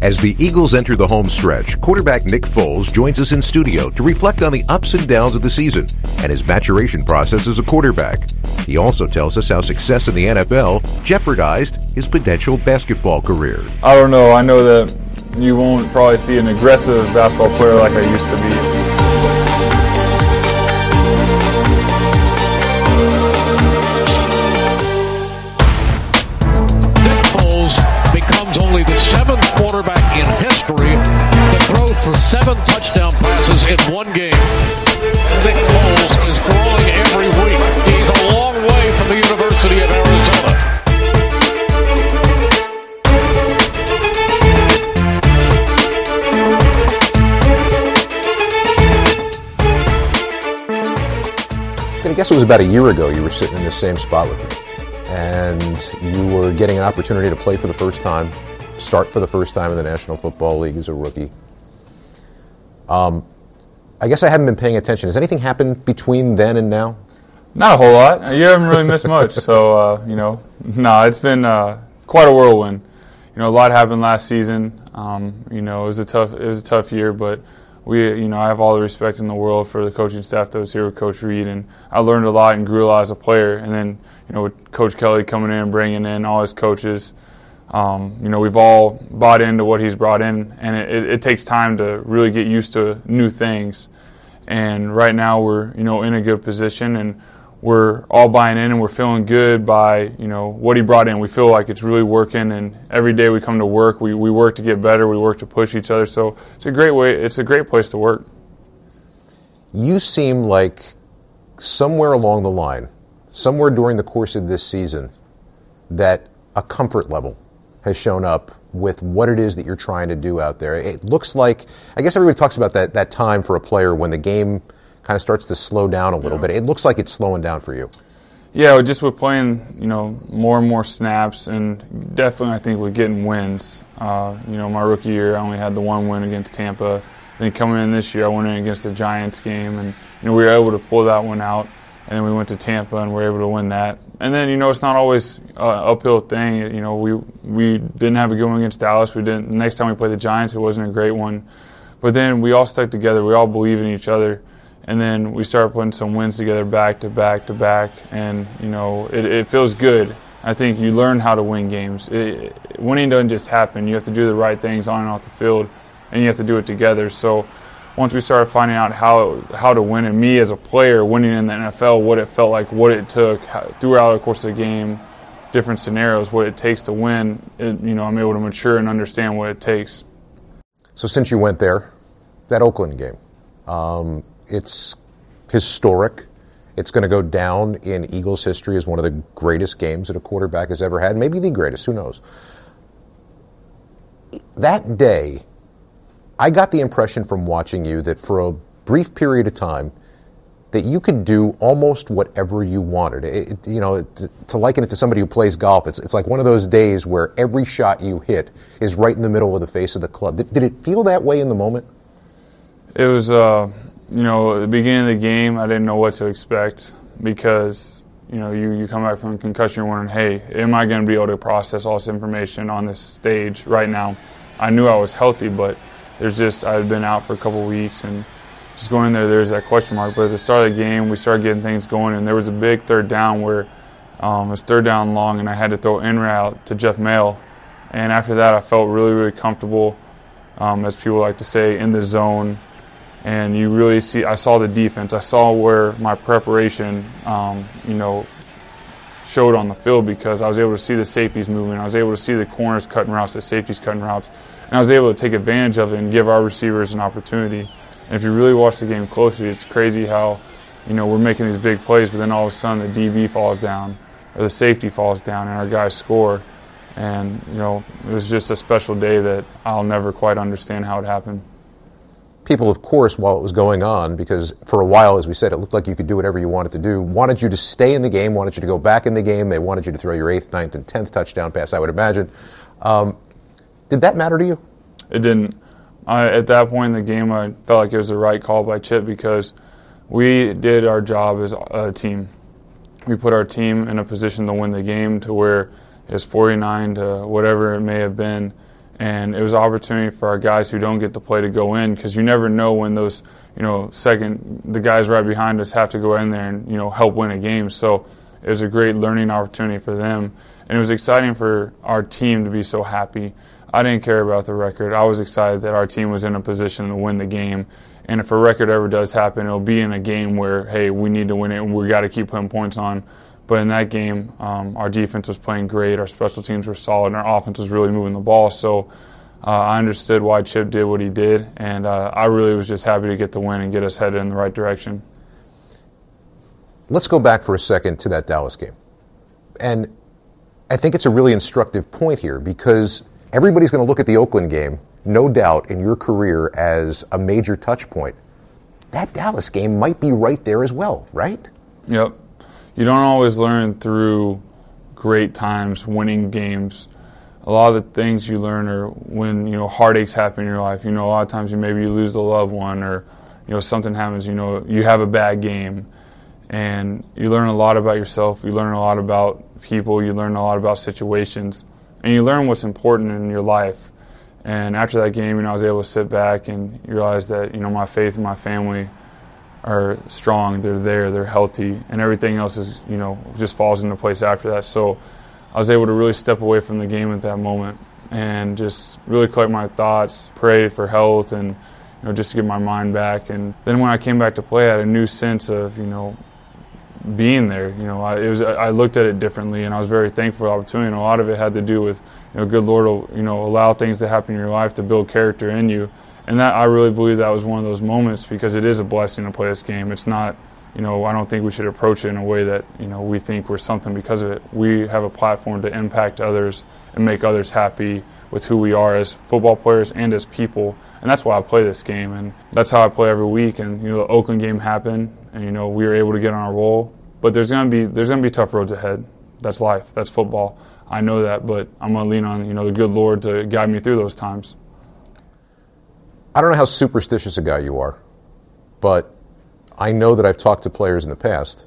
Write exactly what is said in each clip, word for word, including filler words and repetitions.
As the Eagles enter the home stretch, quarterback Nick Foles joins us in studio to reflect on the ups and downs of the season and his maturation process as a quarterback. He also tells us how success in the N F L jeopardized his potential basketball career. I don't know. I know that you won't probably see an aggressive basketball player like I used to be. Only the seventh quarterback in history to throw for seven touchdown passes in one game. Nick Foles is growing every week. He's a long way from the University of Arizona. I guess it was about a year ago you were sitting in the same spot with me, and you were getting an opportunity to play for the first time, start for the first time in the National Football League as a rookie. Um, I guess I haven't been paying attention. Has anything happened between then and now? Not a whole lot. You haven't really missed much. So, uh, you know, no, nah, it's been uh, quite a whirlwind. You know, a lot happened last season. Um, you know, it was a tough, it was a tough year, but we, you know, I have all the respect in the world for the coaching staff that was here with Coach Reed, and I learned a lot and grew a lot as a player. And then, you know, with Coach Kelly coming in and bringing in all his coaches, Um, you know, we've all bought into what he's brought in, and it, it, it takes time to really get used to new things. And right now we're, you know, in a good position, and we're all buying in, and we're feeling good by, you know, what he brought in. We feel like it's really working, and every day we come to work, we, we work to get better, we work to push each other. So it's a great way, it's a great place to work. You seem like somewhere along the line, somewhere during the course of this season, that a comfort level has shown up with what it is that you're trying to do out there. It looks like, I guess everybody talks about that, that time for a player when the game kind of starts to slow down a little yeah. bit. It looks like it's slowing down for you. Yeah, just with playing, you know, more and more snaps, and definitely I think we're getting wins. Uh, you know, my rookie year, I only had the one win against Tampa. Then coming in this year, I went in against the Giants game, and, you know, we were able to pull that one out. And then we went to Tampa and we were able to win that. And then, you know, it's not always an uphill thing. You know, we we didn't have a good one against Dallas. We didn't. The next time we played the Giants, it wasn't a great one. But then we all stuck together. We all believed in each other. And then we started putting some wins together back to back to back. And, you know, it, it feels good. I think you learn how to win games. It, winning doesn't just happen. You have to do the right things on and off the field, and you have to do it together. So once we started finding out how how to win, and me as a player winning in the N F L, what it felt like, what it took how, throughout the course of the game, different scenarios, what it takes to win, it, you know, I'm able to mature and understand what it takes. So since you went there, that Oakland game, um, it's historic. It's going to go down in Eagles history as one of the greatest games that a quarterback has ever had, maybe the greatest, who knows. That day, I got the impression from watching you that for a brief period of time that you could do almost whatever you wanted. It, it, you know, to, to liken it to somebody who plays golf, it's it's like one of those days where every shot you hit is right in the middle of the face of the club. Did, did it feel that way in the moment? It was, uh, you know, at the beginning of the game, I didn't know what to expect because, you know, you, you come back from a concussion, you're wondering, hey, am I going to be able to process all this information on this stage right now? I knew I was healthy, but there's just, I had been out for a couple of weeks, and just going in there, there's that question mark. But at the start of the game, we started getting things going, and there was a big third down where um, it was third down long, and I had to throw in route to Jeff Mail. And after that, I felt really, really comfortable, um, as people like to say, in the zone. And you really see, I saw the defense. I saw where my preparation, um, you know, showed on the field, because I was able to see the safeties moving. I was able to see the corners cutting routes, the safeties cutting routes. And I was able to take advantage of it and give our receivers an opportunity. And if you really watch the game closely, it's crazy how, you know, we're making these big plays, but then all of a sudden the D B falls down or the safety falls down and our guys score. And, you know, it was just a special day that I'll never quite understand how it happened. People, of course, while it was going on, because for a while, as we said, it looked like you could do whatever you wanted to do, wanted you to stay in the game, wanted you to go back in the game. They wanted you to throw your eighth, ninth, and tenth touchdown pass, I would imagine. Um, did that matter to you? It didn't. I, at that point in the game, I felt like it was the right call by Chip, because we did our job as a team. We put our team in a position to win the game, to where it was forty-nine to whatever it may have been, And it was an opportunity for our guys who don't get to play to go in, because you never know when those, you know, second, the guys right behind us have to go in there and, you know, help win a game. So it was a great learning opportunity for them. And it was exciting for our team to be so happy. I didn't care about the record. I was excited that our team was in a position to win the game. And if a record ever does happen, it'll be in a game where, hey, we need to win it and we got to keep putting points on. But in that game, um, our defense was playing great, our special teams were solid, and our offense was really moving the ball. So uh, I understood why Chip did what he did, and uh, I really was just happy to get the win and get us headed in the right direction. Let's go back for a second to that Dallas game. And I think it's a really instructive point here, because everybody's going to look at the Oakland game, no doubt, in your career as a major touch point. That Dallas game might be right there as well, right? Yep. You don't always learn through great times, winning games. A lot of the things you learn are when, you know, heartaches happen in your life. You know, a lot of times you maybe you lose a loved one, or, you know, something happens, you know, you have a bad game. And you learn a lot about yourself. You learn a lot about people. You learn a lot about situations. And you learn what's important in your life. And after that game, you know, I was able to sit back and realize that, you know, my faith and my family are strong, they're there, they're healthy, and everything else is, you know, just falls into place after that. So I was able to really step away from the game at that moment and just really collect my thoughts, pray for health, and, you know, just to get my mind back. And then when I came back to play, I had a new sense of, you know, being there. You know, I, it was I looked at it differently, and I was very thankful for the opportunity. And a lot of it had to do with, you know, good Lord will, you know, allow things to happen in your life to build character in you. And that, I really believe that was one of those moments, because it is a blessing to play this game. It's not, you know, I don't think we should approach it in a way that, you know, we think we're something because of it. We have a platform to impact others and make others happy with who we are as football players and as people. And that's why I play this game, and that's how I play every week. And, you know, the Oakland game happened, and, you know, we were able to get on our roll. But there's gonna be there's gonna be tough roads ahead. That's life. That's football. I know that, but I'm gonna lean on, you know, the good Lord to guide me through those times. I don't know how superstitious a guy you are, but I know that I've talked to players in the past,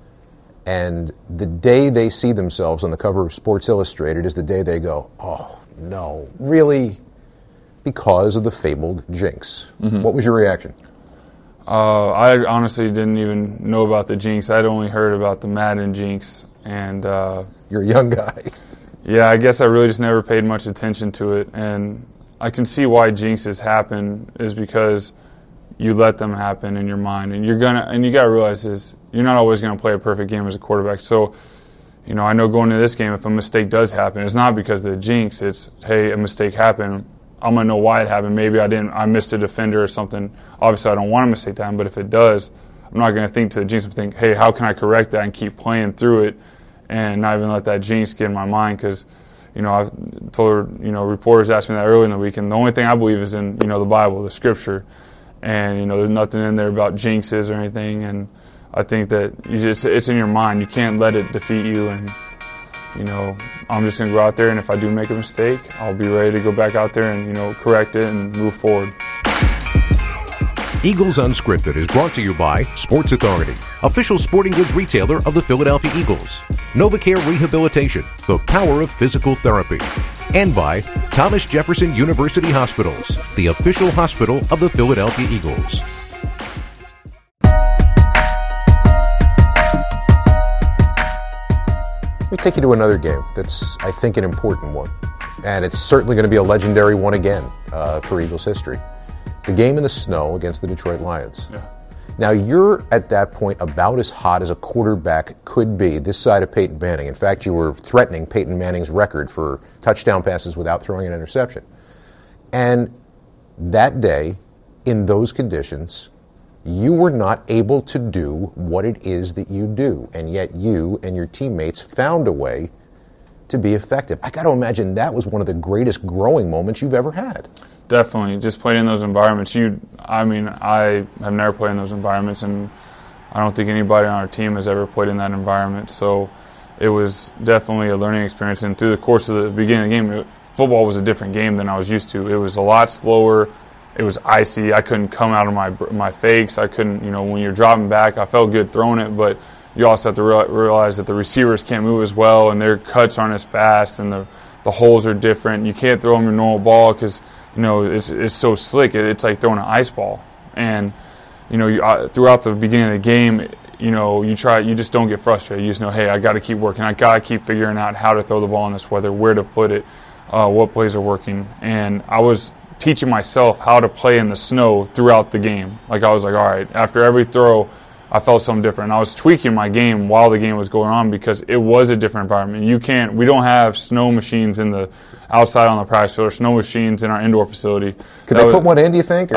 and the day they see themselves on the cover of Sports Illustrated is the day they go, oh, no, really? Because of the fabled jinx. Mm-hmm. What was your reaction? Uh, I honestly didn't even know about the jinx. I'd only heard about the Madden jinx. And uh, you're a young guy. Yeah, I guess I really just never paid much attention to it. And I can see why jinxes happen is because you let them happen in your mind. And you're gonna, and you got to realize is you're not always going to play a perfect game as a quarterback. So, you know, I know going into this game, if a mistake does happen, it's not because of the jinx. It's, hey, a mistake happened. I'm going to know why it happened. Maybe I didn't, I missed a defender or something. Obviously, I don't want a mistake to happen, but if it does, I'm not going to think to the jinx and think, hey, how can I correct that and keep playing through it and not even let that jinx get in my mind? Because, you know, I've told, you know, reporters asked me that earlier in the week, and the only thing I believe is in, you know, the Bible, the Scripture. And, you know, there's nothing in there about jinxes or anything. And I think that you just, it's in your mind. You can't let it defeat you. And, you know, I'm just going to go out there, and if I do make a mistake, I'll be ready to go back out there and, you know, correct it and move forward. Eagles Unscripted is brought to you by Sports Authority, official sporting goods retailer of the Philadelphia Eagles, NovaCare Rehabilitation, the power of physical therapy, and by Thomas Jefferson University Hospitals, the official hospital of the Philadelphia Eagles. Let me take you to another game that's, I think, an important one. And it's certainly going to be a legendary one again uh, for Eagles history. The game in the snow against the Detroit Lions. Yeah. Now, you're at that point about as hot as a quarterback could be this side of Peyton Manning. In fact, you were threatening Peyton Manning's record for touchdown passes without throwing an interception. And that day, in those conditions, you were not able to do what it is that you do, and yet you and your teammates found a way to be effective. I got to imagine that was one of the greatest growing moments you've ever had. Definitely. Just playing in those environments. You, I mean, I have never played in those environments, and I don't think anybody on our team has ever played in that environment. So it was definitely a learning experience. And through the course of the beginning of the game, it, football was a different game than I was used to. It was a lot slower. It was icy. I couldn't come out of my my fakes. I couldn't, you know, when you're dropping back, I felt good throwing it, but you also have to real, realize that the receivers can't move as well, and their cuts aren't as fast, and the the holes are different. You can't throw them your normal ball because, you know, it's it's so slick. It's like throwing an ice ball. And, you know, you, uh, throughout the beginning of the game, you know, you try, you just don't get frustrated. You just know, hey, I got to keep working. I got to keep figuring out how to throw the ball in this weather, where to put it, uh, what plays are working. And I was teaching myself how to play in the snow throughout the game. Like, I was like, all right, after every throw, I felt something different. I was tweaking my game while the game was going on because it was a different environment. You can't, we don't have snow machines in the outside on the practice field or snow machines in our indoor facility. Could they put one in, do you think? Or?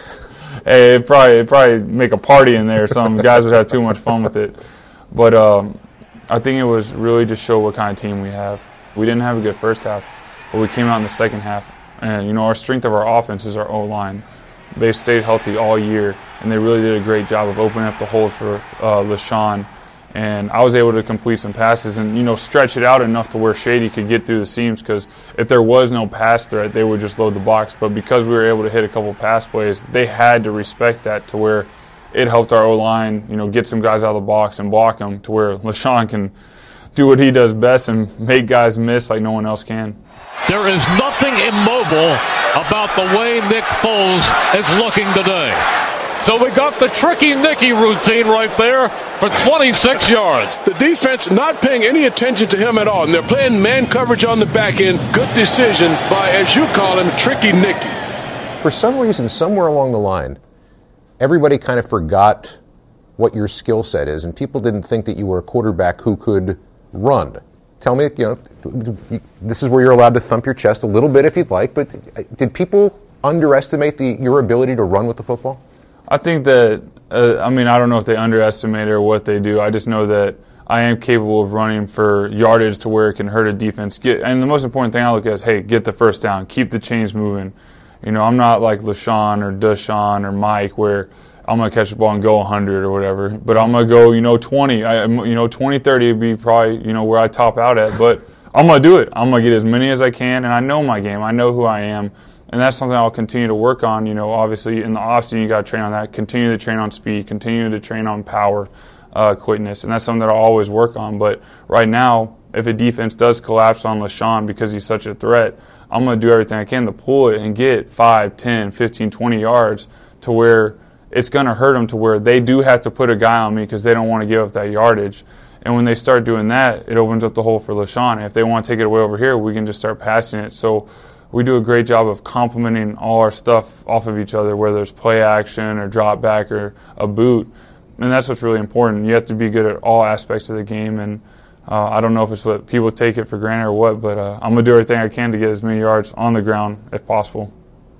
Hey, it'd probably, it'd probably make a party in there. Some guys would have too much fun with it. But um, I think it was really just show what kind of team we have. We didn't have a good first half, but we came out in the second half. And, you know, our strength of our offense is our O-line. They've stayed healthy all year, and they really did a great job of opening up the holes for uh, LaShawn. And I was able to complete some passes and, you know, stretch it out enough to where Shady could get through the seams, because if there was no pass threat, they would just load the box. But because we were able to hit a couple pass plays, they had to respect that, to where it helped our O-line, you know, get some guys out of the box and block them, to where LaShawn can do what he does best and make guys miss like no one else can. There is nothing immobile about the way Nick Foles is looking today. So we got the tricky Nicky routine right there for twenty-six yards. The defense not paying any attention to him at all, and they're playing man coverage on the back end. Good decision by, as you call him, tricky Nicky. For some reason, somewhere along the line, everybody kind of forgot what your skill set is, and people didn't think that you were a quarterback who could run. Tell me, you know, this is where you're allowed to thump your chest a little bit if you'd like, but did people underestimate the, your ability to run with the football? I think that, uh, I mean, I don't know if they underestimate it or what they do. I just know that I am capable of running for yardage to where it can hurt a defense. Get, and the most important thing I look at is, hey, get the first down, keep the chains moving. You know, I'm not like LaShawn or Deshaun or Mike, where I'm going to catch the ball and go one hundred or whatever. But I'm going to go, you know, twenty. I, you know, twenty, thirty would be probably, you know, where I top out at. But I'm going to do it. I'm going to get as many as I can, and I know my game. I know who I am. And that's something I'll continue to work on. You know, obviously in the offseason you got to train on that. Continue to train on speed. Continue to train on power, uh, quickness. And that's something that I'll always work on. But right now, if a defense does collapse on LaShawn because he's such a threat, I'm going to do everything I can to pull it and get five, ten, fifteen, twenty yards to where it's going to hurt them, to where they do have to put a guy on me because they don't want to give up that yardage. And when they start doing that, it opens up the hole for LaShawn. And if they want to take it away over here, we can just start passing it. So we do a great job of complementing all our stuff off of each other, whether it's play action or drop back or a boot. And that's what's really important. You have to be good at all aspects of the game. And uh, I don't know if it's what people take it for granted or what, but uh, I'm going to do everything I can to get as many yards on the ground if possible.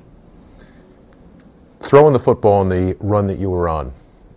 Throwing the football in the run that you were on,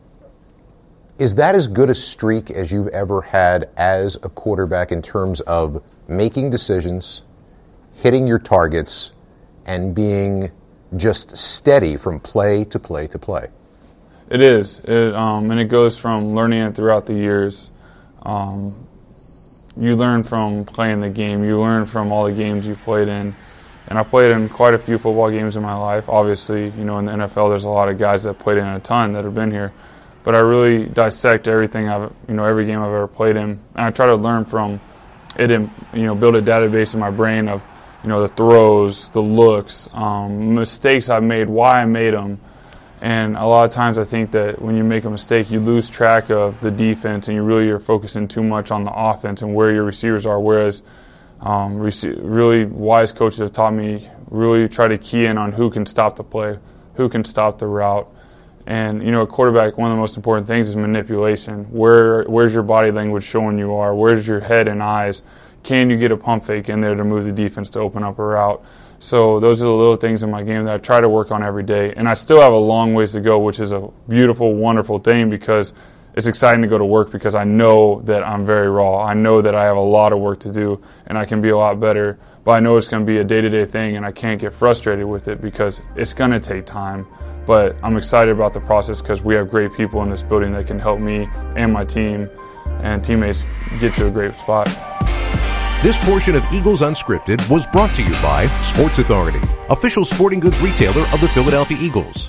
is that as good a streak as you've ever had as a quarterback in terms of making decisions, hitting your targets, and being just steady from play to play to play? It is, it, um, and it goes from learning it throughout the years. Um, you learn from playing the game. You learn from all the games you played in. And I played in quite a few football games in my life. Obviously, you know, in the N F L, there's a lot of guys that played in a ton that have been here. But I really dissect everything I've, you know, every game I've ever played in, and I try to learn from it and, you know, build a database in my brain of, you know, the throws, the looks, um, mistakes I've made, why I made them. And a lot of times I think that when you make a mistake, you lose track of the defense, and you really are focusing too much on the offense and where your receivers are. Whereas um, really wise coaches have taught me really try to key in on who can stop the play, who can stop the route. And, you know, a quarterback, one of the most important things is manipulation. Where Where's your body language showing you are? Where's your head and eyes? Can you get a pump fake in there to move the defense to open up a route? So those are the little things in my game that I try to work on every day. And I still have a long ways to go, which is a beautiful, wonderful thing, because it's exciting to go to work because I know that I'm very raw. I know that I have a lot of work to do and I can be a lot better. But I know it's going to be a day-to-day thing, and I can't get frustrated with it because it's going to take time. But I'm excited about the process because we have great people in this building that can help me and my team and teammates get to a great spot. This portion of Eagles Unscripted was brought to you by Sports Authority, official sporting goods retailer of the Philadelphia Eagles.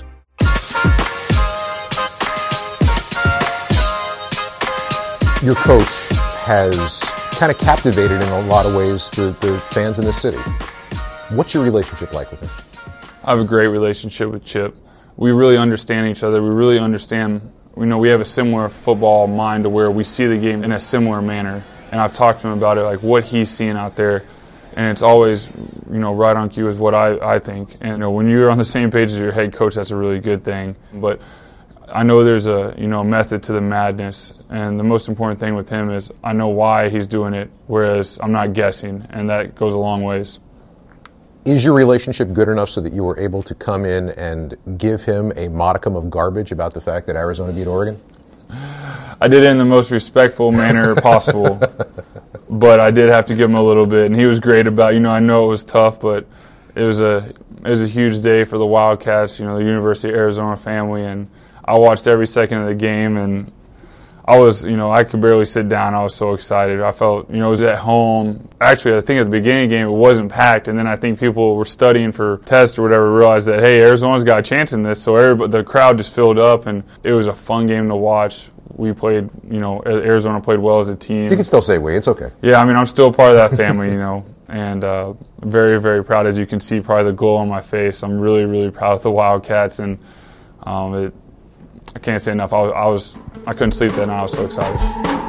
Your coach has kind of captivated in a lot of ways the, the fans in this city. What's your relationship like with him? I have a great relationship with Chip. We really understand each other. We really understand, you know, we have a similar football mind to where we see the game in a similar manner. And I've talked to him about it, like what he's seeing out there. And it's always, you know, right on cue with what I, I think. And you know, when you're on the same page as your head coach, that's a really good thing. But I know there's a, you know, method to the madness. And the most important thing with him is I know why he's doing it, whereas I'm not guessing. And that goes a long ways. Is your relationship good enough so that you were able to come in and give him a modicum of garbage about the fact that Arizona beat Oregon? I did it in the most respectful manner possible, but I did have to give him a little bit, and he was great about it. You know, I know it was tough, but it was a it was a huge day for the Wildcats, you know, the University of Arizona family, and I watched every second of the game, and I was, you know, I could barely sit down. I was so excited. I felt, you know, I was at home. Actually, I think at the beginning of the game it wasn't packed, and then I think people were studying for tests or whatever, realized that, hey, Arizona's got a chance in this, so everybody, the crowd just filled up, and it was a fun game to watch. We played, you know, Arizona played well as a team. You can still say we. It's okay. Yeah, I mean, I'm still part of that family, you know, and uh, very, very proud. As you can see, probably the glow on my face. I'm really, really proud of the Wildcats, and um, it, I can't say enough. I was, I was, I couldn't sleep that night. I was so excited.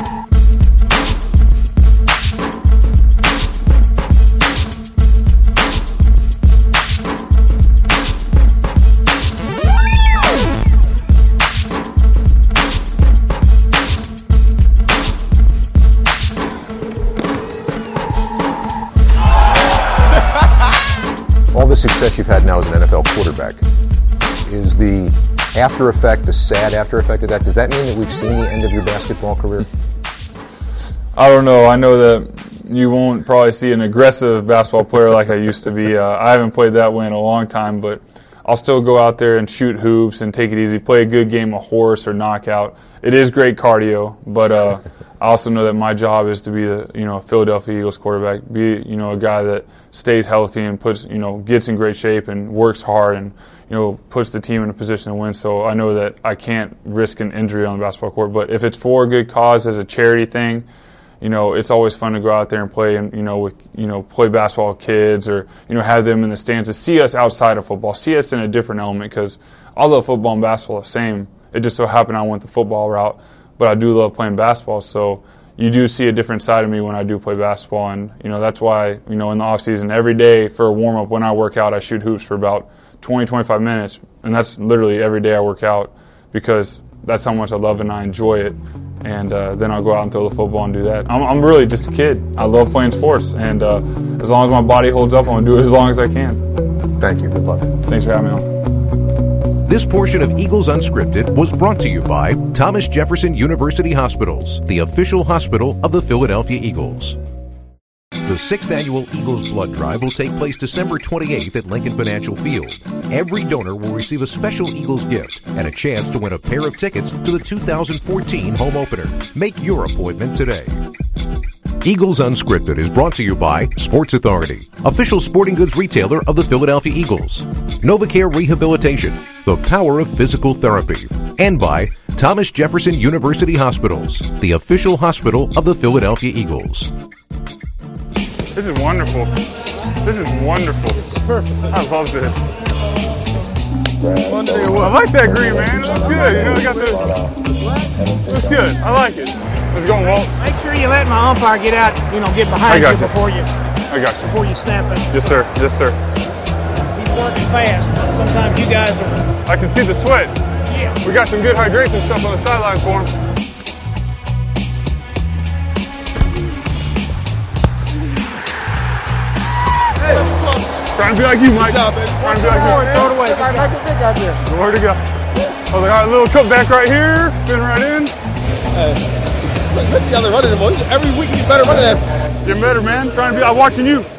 All the success you've had now as an N F L quarterback, is the after effect, the sad after effect of that, does that mean that we've seen the end of your basketball career? I don't know. I know that you won't probably see an aggressive basketball player like I used to be. Uh, I haven't played that way in a long time, but I'll still go out there and shoot hoops and take it easy, play a good game of horse or knockout. It is great cardio, but uh, I also know that my job is to be the, you know, Philadelphia Eagles quarterback, be, you know, a guy that stays healthy and puts, you know, gets in great shape and works hard and, you know, puts the team in a position to win. So I know that I can't risk an injury on the basketball court, but if it's for a good cause as a charity thing, you know, it's always fun to go out there and play and, you know, with, you know, play basketball with kids or, you know, have them in the stands to see us outside of football, see us in a different element, because although football and basketball are the same, it just so happened I went the football route, but I do love playing basketball. So you do see a different side of me when I do play basketball, and, you know, that's why, you know, in the off season, every day for a warm-up when I work out, I shoot hoops for about twenty, twenty-five minutes, and that's literally every day I work out because that's how much I love it and I enjoy it. And uh, then I'll go out and throw the football and do that. I'm, I'm really just a kid. I love playing sports, and uh, as long as my body holds up, I'm going to do it as long as I can. Thank you. Good luck. Thanks for having me on. This portion of Eagles Unscripted was brought to you by Thomas Jefferson University Hospitals, the official hospital of the Philadelphia Eagles. The sixth annual Eagles Blood Drive will take place December twenty-eighth at Lincoln Financial Field. Every donor will receive a special Eagles gift and a chance to win a pair of tickets to the two thousand fourteen home opener. Make your appointment today. Eagles Unscripted is brought to you by Sports Authority, official sporting goods retailer of the Philadelphia Eagles, NovaCare Rehabilitation, the power of physical therapy, and by Thomas Jefferson University Hospitals, the official hospital of the Philadelphia Eagles. This is wonderful. This is wonderful. This is perfect. I love this. I like that green, man. It looks good. You know, I got the. It looks good. I like it. Let's go, Walt. Make sure you let my umpire get out. You know, get behind you, you before you. I got you. Before you snap it. Yes, sir. Yes, sir. He's working fast. Sometimes you guys are. I can see the sweat. Yeah. We got some good hydration stuff on the sideline for him. Trying to be like you, Mike. Good job, baby. Trying to be like you. Throw it away. Good job. Glory to God. I was like, all right, little cutback right here. Spin right in. Hey, look, look the other running him. Every week you better run that. Getting better, man. Trying to be. I'm watching you.